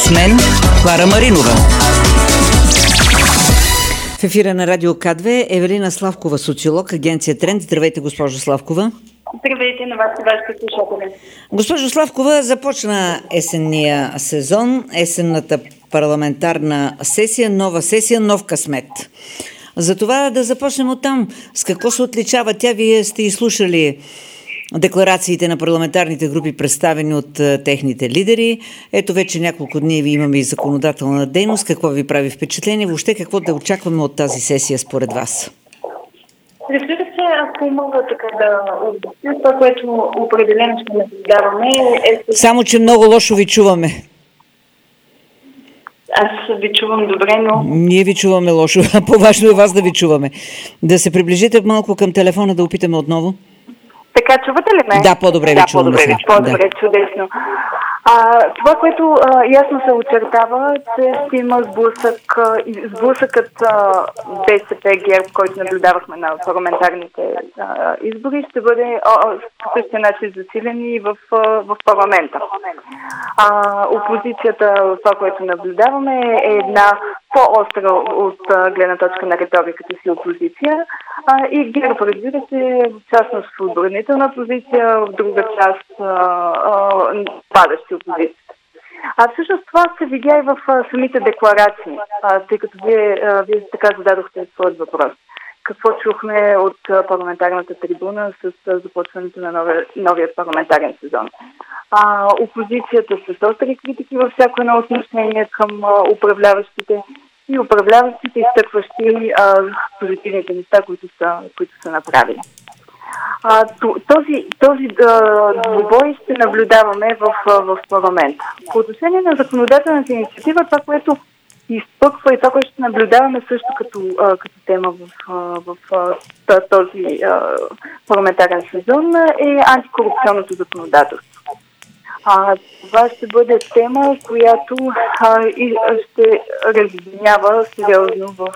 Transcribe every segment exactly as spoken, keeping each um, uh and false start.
С мен Клара Маринова. В ефира на Радио К две Евелина Славкова, социолог, агенция Тренд. Здравейте, госпожо Славкова. Здравейте на вас и вашите слушатели. Госпожо Славкова, започна есенния сезон, есенната парламентарна сесия, нова сесия, нов късмет. Затова да започнем оттам. С какво се отличава тя? Вие сте изслушали декларациите на парламентарните групи, представени от а, техните лидери. Ето вече няколко дни ви имаме и законодателна дейност. Какво ви прави впечатление? Въобще какво да очакваме от тази сесия според вас? Разбира се, ако мога така да обясня, това, което определено ще наблюдаваме е... Само, че много лошо ви чуваме. Аз ви чувам добре, но... Ние ви чуваме лошо. По-важно е вас да ви чуваме. Да се приближите малко към телефона, да опитаме отново. Така, чувате ли ме? Да, по-добре ви да, чуваме. По-добре, сега. по-добре, да. Чудесно. А, това, което а, ясно се очертава, че ще има сблъсък, сблъсъкът БСП ГЕРБ, който наблюдавахме на парламентарните а, избори, ще бъде по същия начин засилен и в, а, в парламента. А, опозицията, това, което наблюдаваме, е една по-остра от а, гледна точка на риториката си опозиция. А, и ГЕРБ, разбира се, в частност в отбранителна позиция, в друга част а, а, падащи опозиция. А всъщност това се видя и в а, самите декларации, а, тъй като вие, а, вие така зададохте своят въпрос. Какво чухме от а, парламентарната трибуна с а, започването на новия, новият парламентарен сезон? А, опозицията с остри критики във всяко едно отношение към а, управляващите и управляващите, изтъкващи а, позитивните неща, които са, които са направили. А, този този двубой ще наблюдаваме в, в парламента. По отношение на законодателната инициатива, това, което изпъква и това, което ще наблюдаваме също като, а, като тема в, в, в този а, парламентарен сезон, е антикорупционното законодателство. А, това ще бъде тема, която а, и, ще разединява сериозно в,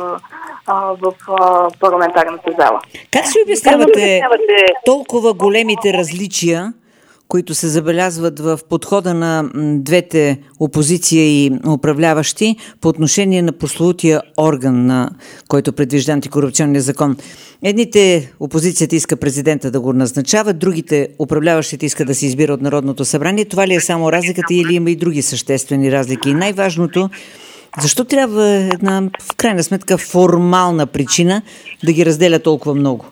а, в а, парламентарната зала. Как си обяснявате толкова големите различия, които се забелязват в подхода на двете опозиция и управляващи по отношение на прословутия орган, на който предвижда антикорупционния закон? Едните, опозицията иска президента да го назначава, другите, управляващите, иска да се избира от Народното събрание. Това ли е само разликата или има и други съществени разлики? И най-важното, защо трябва една, в крайна сметка, формална причина да ги разделя толкова много?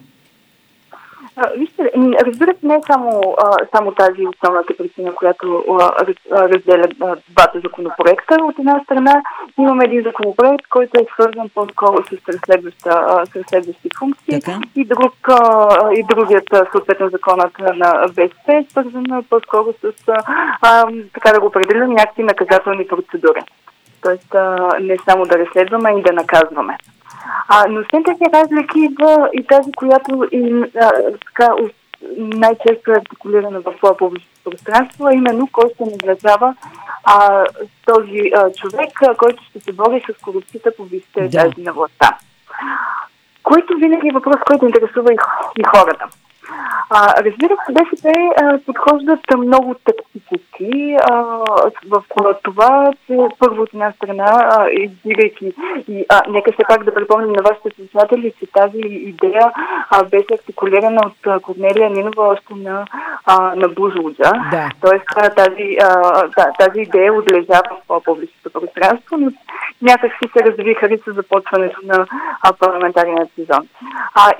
Вижте, разбира се, не е само, само тази основната причина, която разделя двата законопроекта. От една страна имаме един законопроект, който е свързан по-скоро с разследващи функции, така? и, друг, и другият, съответно, законът на БСП е свързан по-скоро с, така да го определим, някакви наказателни процедури. Тоест не само да разследваме, а и да наказваме. А, но след тези разлики идва и тази, която и, а, така, най-често е артикулирана в публичното пространство, а именно кой ще назначава а, този а, човек, а, който ще се бори с корупцията по висшите етажи на властта. Който винаги е въпрос, който интересува и, и хората. А, разбира се, БСП подхождат много тактически а, в това, че първо от една страна, издигайки и а, нека се пак да припомним на вашите слушатели, че тази идея а, беше артикулирана от а, Корнелия Нинова още на, а, на Бузлуджа. Да. Тоест тази, а, тази идея отлежава в публичното пространство, но някак си се развиха с започването на а, парламентарния сезон. А,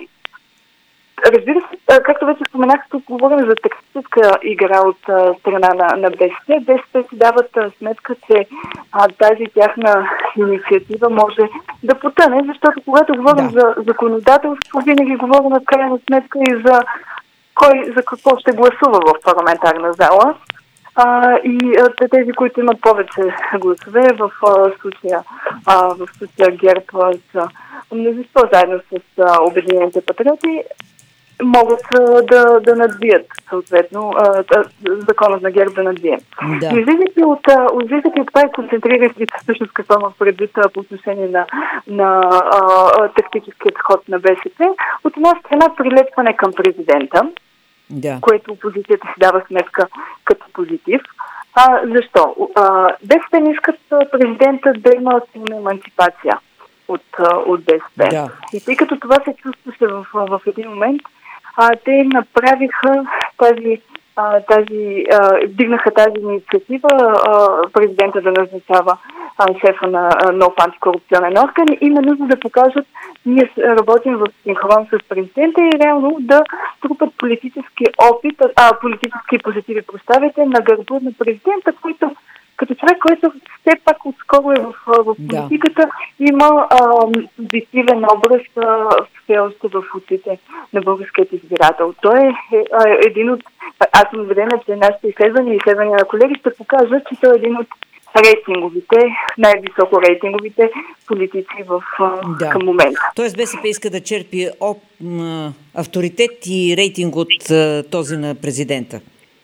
Разбира се, както вече споменах, тук говорим за тактическа игра от а, страна на, на БСП. БСП си дават а, сметка, че а, тази тяхна инициатива може да потъне, защото когато говорим да. за законодателство, винаги говорим в крайна сметка и за кой за какво ще гласува в парламентарна зала. А, и а, тези, които имат повече гласове, в а, случая, а, в случая ГЕРБ с мнозинство заедно с а, Обединените патриоти, могат а, да, да надвият, съответно, а, законът на ГЕРБ да надвие. Да. Излизайки от, от това и концентрирайки се всъщност какво има предвид по отношение на, на а, тактическият ход на БСП, от една страна прилепване към президента, да. което опозицията си дава сметка като позитив. А, защо? БСП не искат президента да има силна еманципация от, от БСП. Да. И тъй като това се чувстваше в, в един момент, а, те направиха тази, а, тази а, дигнаха тази инициатива а, президента да назначава а, шефа на а, нов антикорупционен орган, именно за да покажат, ние работим в синхрон с президента и реално да трупат политически опит, а, политически позитиви, представите на гърба на президента, който като човек, който все пак отскоро е в, в политиката, да. Има а, позитивен образ а, все още в очите на българският избирател. Той е, е, е един от... Аз съм убедена, че нашите изследвания и изследвания на колеги ще покажат, че той е един от рейтинговите, най-високо рейтинговите политици в, да. Към момента. Тоест БСП иска да черпи оп, м, авторитет и рейтинг от а, този на президента.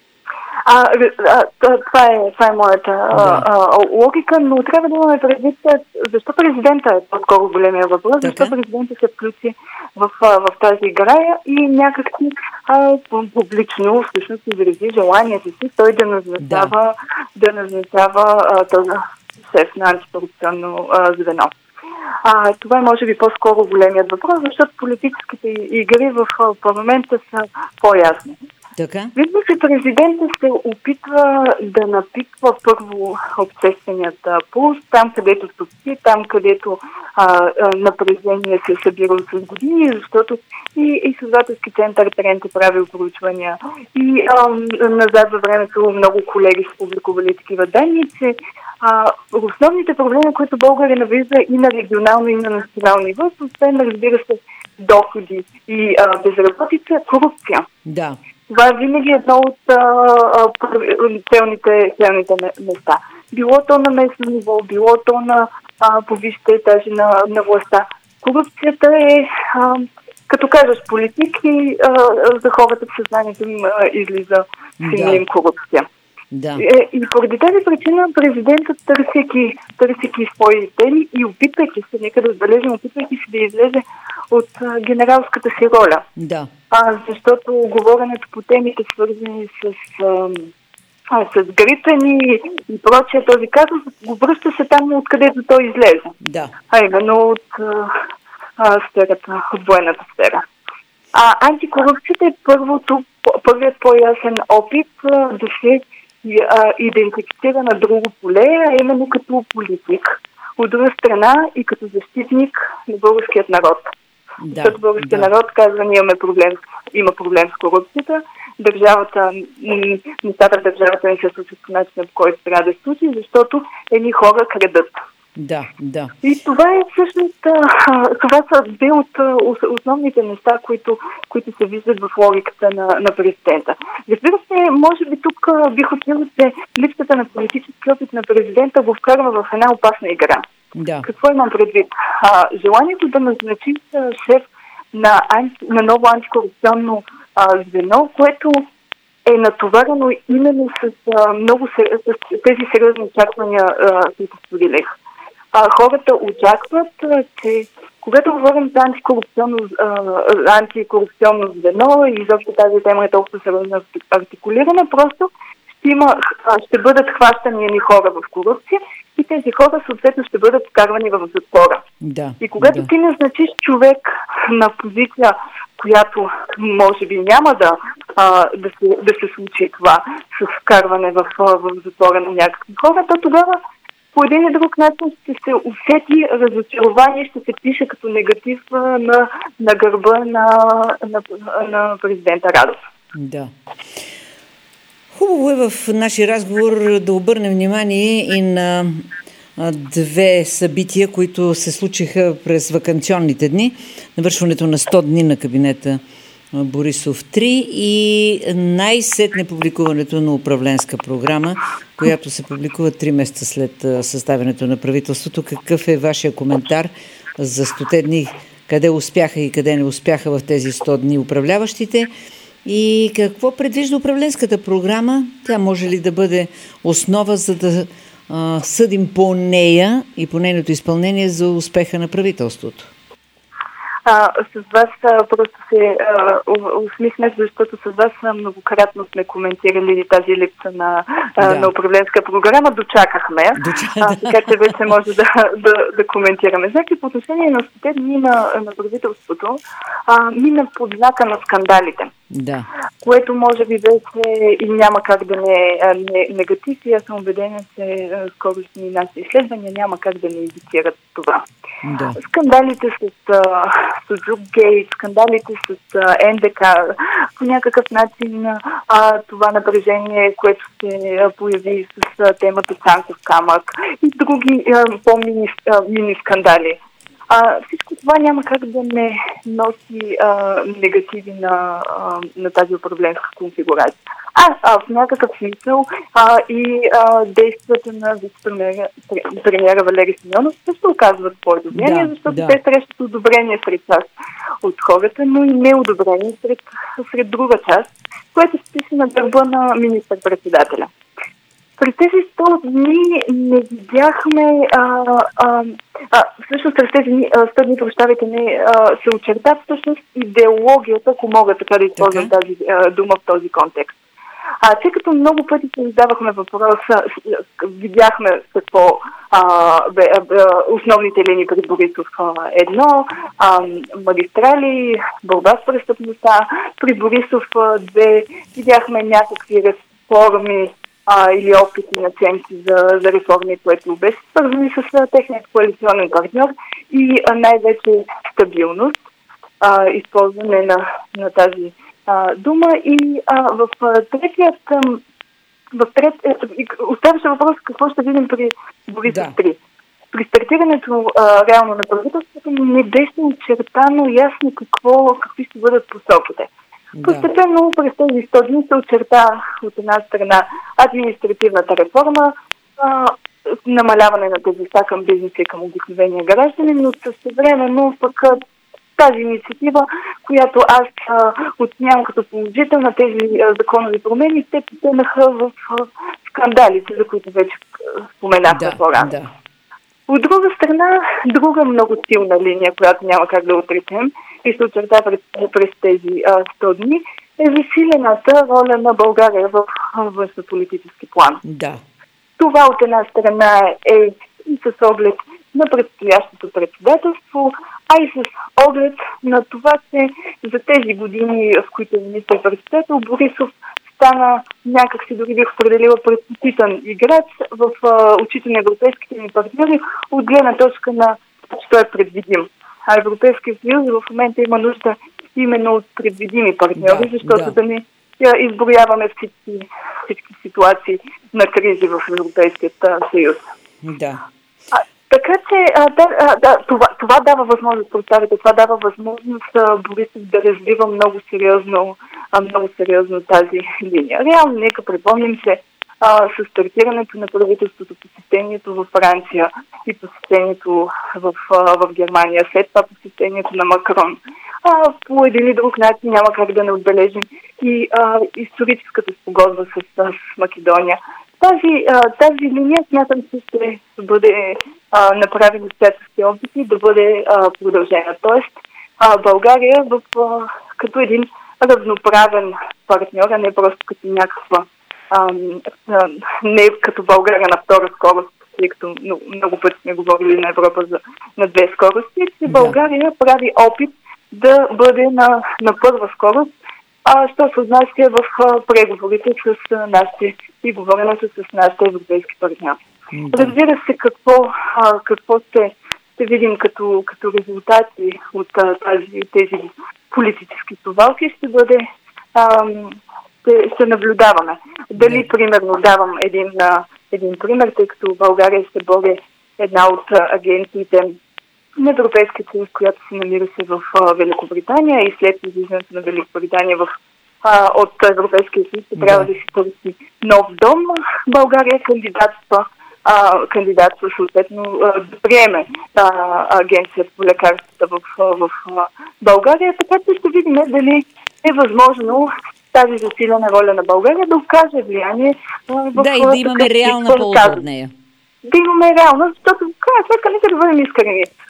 А, а, това, е, това е моята да. а, логика, но трябва да имаме предвид защо президента е по-скоро големия въпрос, така? Защо президента се включи в, в тази игра и някакси а, публично всъщност изрази желанието си той да назначава, да. Да назначава а, този шеф на антикорупционно а, звено. А, това е може би по-скоро големият въпрос, защото политическите игри в парламента са по-ясни. Така? Видно, че президентът се опитва да напитва първо общественият пулс, там където топи, там където а, а, напрежение се събира с години, защото и изследователски център Трент е правил проучвания и а, назад във времето много колеги са публикували такива данни, че а, основните проблеми, които България навижда и на регионално, и на национално ниво, освен, разбира се, доходи и а, безработица, корупция. Да. Това е винаги едно от а, а, целните, целните места. Било то на местно ниво, било то на а, повисшите етажи на, на властта. Корупцията е, а, като кажеш политик и а, за хората в съзнанието им а, излиза синоним да. Корупция. Да. И, и поради тази причина президентът, търсейки, търсейки свои теми и опитвайки се, нека да отбележим, опитвайки се да излезе от а, генералската си роля. Да. А, защото говоренето по темите, свързани с, а, а, с грипени и прочее, този казус, го връща се там, откъдето той излезе. Да. А именно от а, а, сферата, от военната сфера. А антикорупцията е първото, първият по-ясен опит а, да се а, идентифицира на друго поле, а именно като политик. От друга страна и като защитник на българският народ. Да, защото българският да. народ казва, ние имаме проблем, има проблем с корупцията, държавата, нещата в държавата не се случват по начина, по който трябва да се случи, защото едни хора крадат. Да, да. И това е всъщност, това са две от основните неща, които, които се виждат в логиката на, на президента. Разбира се, може би тук бих отнела, че липсата на политически опит на президента го вкарва в една опасна игра. Да. Какво имам предвид? А, желанието да назначи шеф на, анти, на ново антикорупционно а, звено, което е натоварено именно с а, много с, с тези сериозни очаквания, а, които споделих. А, хората очакват, а, че когато говорим за антикорупционно, а, антикорупционно звено и изобщо тази тема е толкова сериозно артикулирана, просто ще, има, ще бъдат хващани едни хора в корупция и тези хора съответно ще бъдат вкарвани в затвора. Да, и когато да. ти назначиш човек на позиция, която може би няма да, а, да, се, да се случи това с вкарване в, в затвора на някакви хора, то тогава по един или друг начин ще се усети разочарование, ще се пише като негатив на, на гърба на, на, на президента Радев. Да. Хубаво е в нашия разговор да обърнем внимание и на две събития, които се случиха през ваканционните дни. Навършването на сто дни на кабинета Борисов три и най-сетне публикуването на управленска програма, която се публикува три месеца след съставянето на правителството. Какъв е вашия коментар за стоте дни? Къде успяха и къде не успяха в тези сто дни управляващите? И какво предвижда управленската програма? Тя може ли да бъде основа, за да а, съдим по нея и по нейното изпълнение за успеха на правителството? а, с вас а, просто се а, усмихнах, защото с вас а, многократно сме коментирали тази липса на, а, да. на управленска програма. Дочакахме, Доча... а, така че вече може да, да, да коментираме. Значи по отношение на сто дни на, на правителството, а, мина под знака на скандалите. Да. Което може би вече и няма как да не е не, негатив, и аз съм убедена, че скорошни наши изследвания няма как да не индикират това. Да. Скандалите с Суджукгейт, скандалите с а, НДК, по някакъв начин а, това напрежение, което се а, появи с а, темата Цанков камък и други а, по-мини а, мини скандали. А, всичко това няма как да не носи а, негативи на, а, на тази управленска конфигурация. А, а в някакъв смисъл а, и а, действията на вице-премиера Валери Симеонов също оказват своето влияние, да, защото да. те срещат одобрение сред част от хората, но и неодобрение сред, сред друга част, което се пише на гърба на министър-председателя. През тези сто дни не видяхме, а, а, а, всъщност през тези сто дни, прощавайте, не, а, се очерта всъщност идеологията, ако мога така да използвам okay. тази а, дума в този контекст. А, тъй като много пъти се задавахме въпроса, видяхме какво а, бе, бе, основните линии при Борисов едно, а, магистрали, борба с престъпността, при Борисов две, видяхме някакви реформи, А, или опити на ценки за, за реформи, което беше свързани с а, техният коалиционен партньор и а, най-вече стабилност, а, използване на, на тази а, дума. И а, в а, третият, а, в трет, е, оставаше въпрос какво ще видим при Борисов три. Да. При стартирането а, реално на правителството не беше очертано ясно какво, какви ще бъдат посоките. Постепенно през тези сто дни се очерта от една страна административната реформа, а, намаляване на тежестта към бизнеса и към обикновения граждани, но същевременно пък тази инициатива, която аз а, оценявам като положителна, тези а, законови промени, те потънаха в а, скандалите, за които вече споменахме да, по-рано. Да. От друга страна, друга много силна линия, която няма как да отречем и се очерта през, през тези а, сто дни, е засилената роля на България в външнополитически план. Да. Това от една страна е и с оглед на предстоящото председателство, а и с оглед на това, че за тези години, в които е министър-председател, Борисов стана някакси, дори бих определила, предпочитан играч в а, очите на европейските ни партньори от гледна точка на че той е предвидим. А Европейския съюз в момента има нужда именно от предвидими партньори, да, защото да, да не изброяваме всички, всички ситуации на кризи в Европейския съюз. Да. А, така че а, да, а, да, това, това дава възможност, представите, това дава възможност а, Борисов да развива много сериозно, а, много сериозно тази линия. Реално, нека припомним се, а, с стартирането на правителството, посещението във Франция и посещението в, а, в Германия, след това посещението на Макрон. А, по един и друг начин няма как да не отбележим и а, историческата спогодба с, с Македония. Тази, а, тази линия смятам, че ще бъде а, направена всячески опити да бъде а, продължена. Тоест а, България в, а, като един равноправен партньор, а не просто като някаква а, а, не като България на втора скорост, тъй като много, много пъти сме говорили на Европа за, на две скорости, че България прави опит да бъде на, на първа скорост, а що се отнася в а, преговорите с а, нашите и говоренето с нашите европейски партньори. Да. Разбира се, какво, а, какво ще, ще видим като, като резултати от а, тази, тези политически совалки, ще бъде а, ще, ще наблюдаваме. Дали, да. примерно, давам един, а, един пример, тъй като България ще бъде една от а, агенциите на Европейския съюз, която се намираше в а, Великобритания и след излизането на Великобритания в, а, от Европейския съюз да. трябва да си търси нов дом. България кандидатства, а, кандидатства съответно а, да приеме а, агенцията по лекарствата в, в, в България, така че ще видим дали е възможно тази засилена роля на България да окаже влияние а, в да, и да имаме реална полза от нея. Да имаме реална, защото крайна сметка нека да бъдем искрени.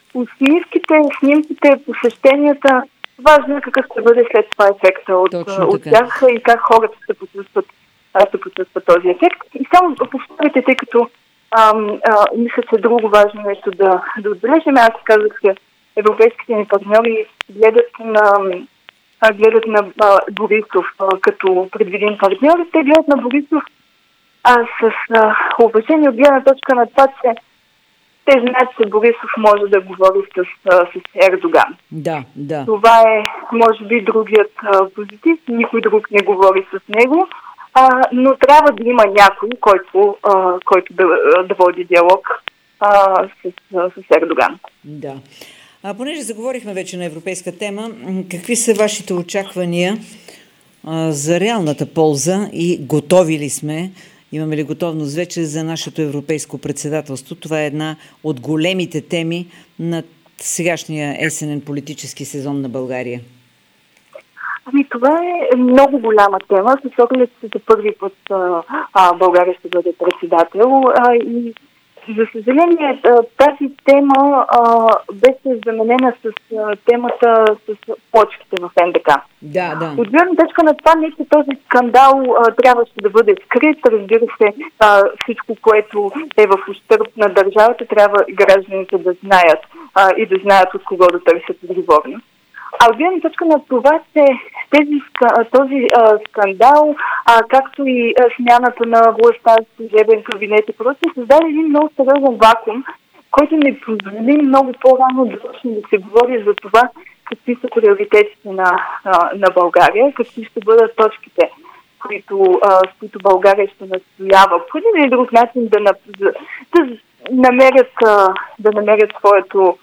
усмивките, снимките, посещенията, важно е какъв ще бъде след това ефекта от, от тях и как хората ще почувстват, ще почувстват този ефект. И само повторите, тъй като ам, а, мисля, че друго важно нещо да, да отбележим. Аз казах, че европейските ни партньори гледат на, а, гледат на а, Борисов а, като предвидим партньор. Те гледат на Борисов а, с а, уважение от гледна точка на това, че те знаят, че Борисов може да говори с, с Ердоган. Да, да. Това е, може би, другият а, позитив. Никой друг не говори с него, а, но трябва да има някой, който, а, който да, да води диалог а, с, с Ердоган. Да. А понеже заговорихме вече на европейска тема, какви са вашите очаквания а, за реалната полза и готови ли сме? Имаме ли готовност вече за нашето европейско председателство? Това е една от големите теми на сегашния есенен политически сезон на България. Ами това е много голяма тема, с оглед, че за първи път а, а, България ще бъде председател а, и за съжаление тази тема а, беше заменена с а, темата с почките в Ен Де Ка. Да, да. От гледна точка на това, не че този скандал а, трябваше да бъде скрит. Разбира се, а, всичко, което е в ущърб на държавата, трябва гражданите да знаят а, и да знаят от кого да търсят отговорност. А от гледна точка на това, че тези, този а, скандал, а, както и а, смяната на властта, служебен кабинет и прочее, създаде един много сериозен вакуум, който не позволи много по-рано да почне да се говори за това какви са приоритетите на, а, на България, какви ще бъдат точките, които, а, с които България ще настоява по един или друг начин да, да, да намерят, а, да намерят своето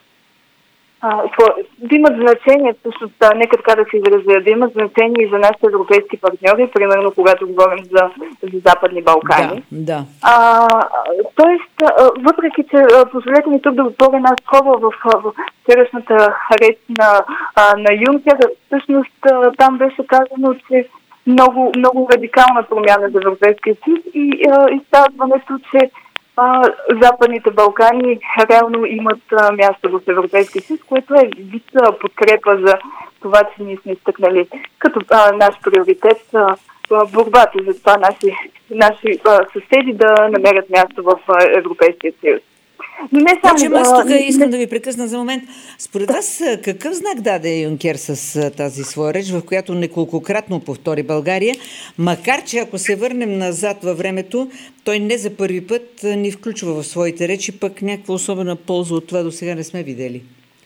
да имат значение, всъщност, нека така да се изразя, да имат значение и за нашите европейски партньори, примерно когато говорим за, за Западни Балкани. Да, да. А, тоест, въпреки че, позволете ми тук да отворя една скоба в, в вчерашната реч на, на Юнкер, всъщност там беше казано, че много, много радикална промяна за Европейския съюз и изказването, че А, Западните Балкани реално имат а, място в Европейския съюз, което е вид подкрепа за това, че ние сме изтъкнали като а, наш приоритет а, борбата за това наши, наши а, съседи да намерят място в а, Европейския съюз. Но не само... Значи, аз тук искам да ви прекъсна за момент. Според вас какъв знак даде Юнкер с тази своя реч, в която неколкократно повтори България, макар че ако се върнем назад във времето, той не за първи път ни включва в своите речи, пък някаква особена полза от това до сега не сме видели?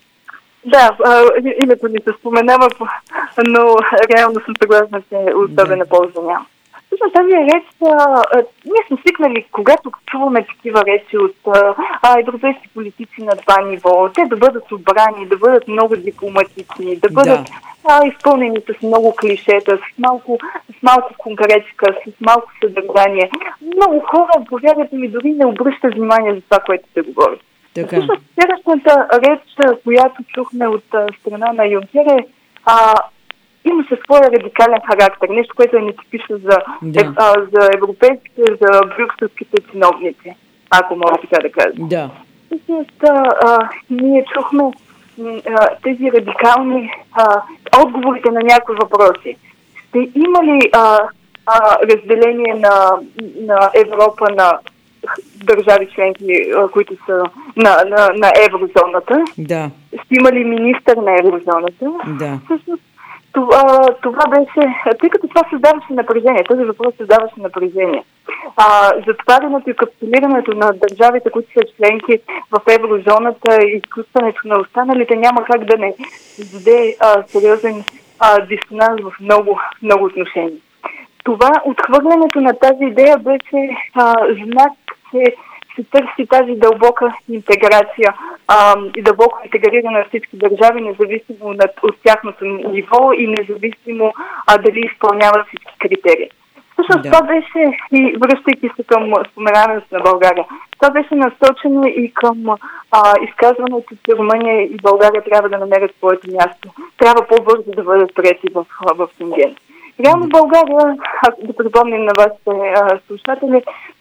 Да, името ни се споменава, но реално съм съгласна, че особена да. полза няма. Всъщност тази реч, а, а, ние сме свикнали, когато чуваме такива речи от а, а, европейски политици на това ниво, те да бъдат обрани, да бъдат много дипломатични, да бъдат да. а, изпълнени с много клишета, с малко, с малко конкретика, с малко съдържание. Много хора, повярвайте ми, дори не обръщат внимание за това, което се говори. Всъщност, вчерашната реч, която чухме от а, страна на Юнкер е а, има се своя радикален характер, нещо, което е нетипично за, да. е, а, за европейските, за брюкселските чиновници, ако мога така да кажа. Да. Всъщност, ние чухме а, тези радикални а, отговорите на някои въпроси. Ще има ли а, а, разделение на, на Европа на държави членки, които са на, на, на еврозоната? Да. Ще има ли министър на еврозоната? Да. Всъщност, Това, това беше, тъй като това създаваше напрежение, този въпрос създаваше напрежение. А, затварянето и капитулирането на държавите, които са членки в еврозоната и изключването на останалите няма как да не създаде сериозен а, дисонанс в много, много отношения. Това, отхвърлянето на тази идея беше а, знак, че се търси тази дълбока интеграция а, и дълбоко интегриране на всички държави, независимо от, от тяхното ниво и независимо а, дали изпълняват всички критерии. Всъщност да. това беше, и връщайки се към споменаването на България, това беше насочено и към а, изказването, че Румъния и България трябва да намерят своето място. Трябва по-бързо да бъдат приети в, в Шенген. Реално България, да припомним на вашите а, слушатели,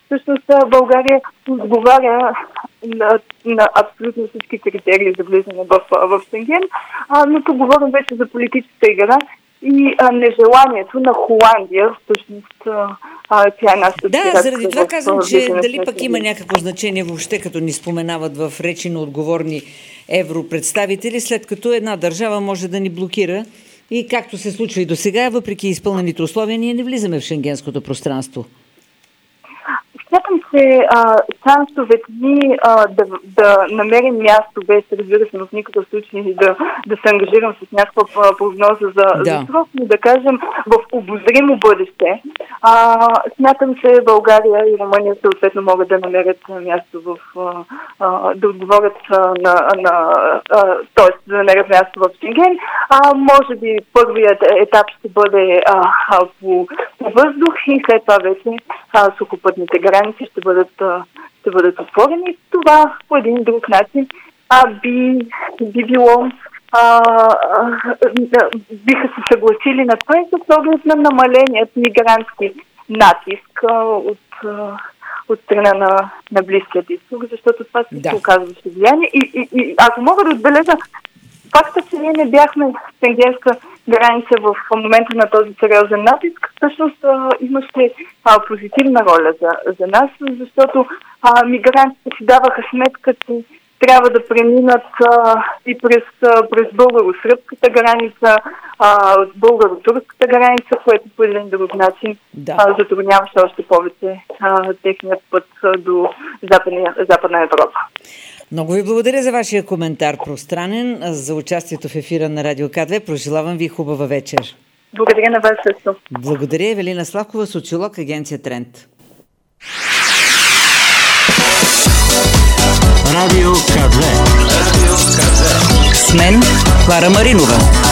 всъщност България отговаря на, на абсолютно всички критерии за влизане в, в Шенген, а, но тук говорим вече за политическа игра и а, нежеланието на Холандия, всъщност а, тя е нашата... Да, заради това казвам, че дали пък има някакво значение въобще, като ни споменават в речи на отговорни европредставители, след като една държава може да ни блокира и както се случва и до сега, въпреки изпълнените условия, ние не влизаме в шенгенското пространство. Смятам, че а, шансовете ни а, да, да намерим място, без, разбира се, в никакъв случай да, да се ангажирам с някаква прогноза за, да. за срок, но да кажем в обозримо бъдеще. А, смятам, че България и Румъния съответно могат да намерят място в... А, а, да отговорят а, на... на т.е. да намерят място в Шенген. А, може би първият етап ще бъде а, а, по, по въздух и след това вече а, сухопътните граници ще бъдат, ще бъдат отворени. Това по един друг начин а, би, би било а, а, биха се съгласили на това и с оглед на намаленият мигрантски натиск а, от, а, от страна на, на Близкият изток, защото това се да. оказваше влияние. И, и, и ако мога да отбележа факта, че ние не бяхме в шенгенска граница в момента на този сериозен натиск, всъщност а, имаше а, позитивна роля за, за нас, защото а, мигрантите си даваха сметка, че трябва да преминат а, и през, а, през българо-сръбската граница, а, българо-турската граница, което по един друг начин да. а, затрудняваше още повече а, техният път а, до Западна, Западна Европа. Много ви благодаря за вашия коментар пространен, за участието в ефира на Радио К две. Прожелавам ви хубава вечер. Благодаря на вас също. Благодаря, Евелина Славкова, социолог, агенция Тренд. Радио К две. Радио К две. С мен Клара Маринова.